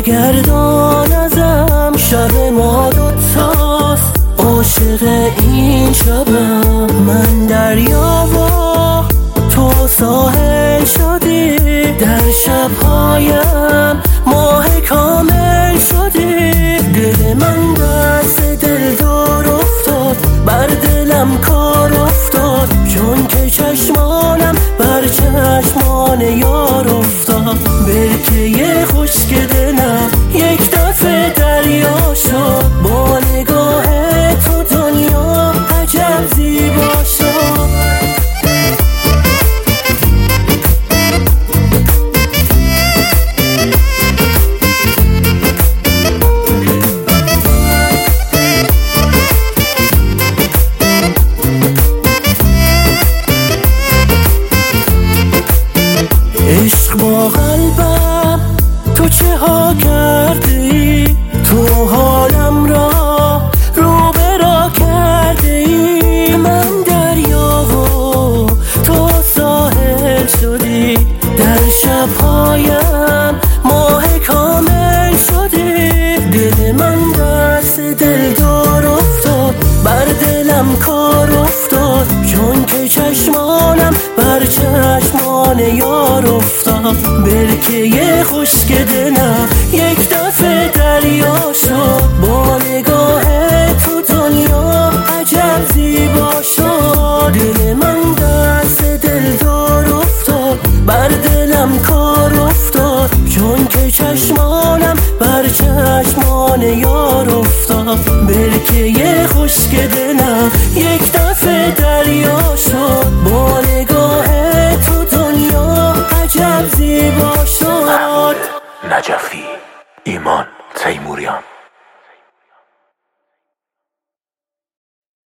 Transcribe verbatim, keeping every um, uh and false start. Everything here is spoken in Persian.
بگردان ازم، شب ما دوتاست، عاشق این شبم. من دریا و تو ساحل شدی، در شبهایم ماه کامل شدی. دل من دست دل دور افتاد، بر دلم کار افتاد، چون که چشمانم بر چشمان یار افتاد. برکه خشک دلم یک دفعه دریا شد، با نگاه تو دنیا عجب زیبا شد. عشق با قلبم تو چه ها کردی، تو حالم را رو به را کردی. من دریا و تو ساحل شدی، در شبهایم ماه کامل شدی. دل من دست دل دور افتاد، بر دلم کار افتاد، چون که چشمانم بر چشمان یار افتاد. برکه خشک دلم یک دفعه دریا شد، با نگاه تو دنیا عجب زیبا شد. دل من دست دل دور افتاد، بر دلم کار افتاد، چون که چشمانم بر چشمان یار افتاد. برکه خشک دلم یک دفعه دریا شد، با نگاه تو دنیا عجب زیبا شد. نجفی، ایمان تیموریان.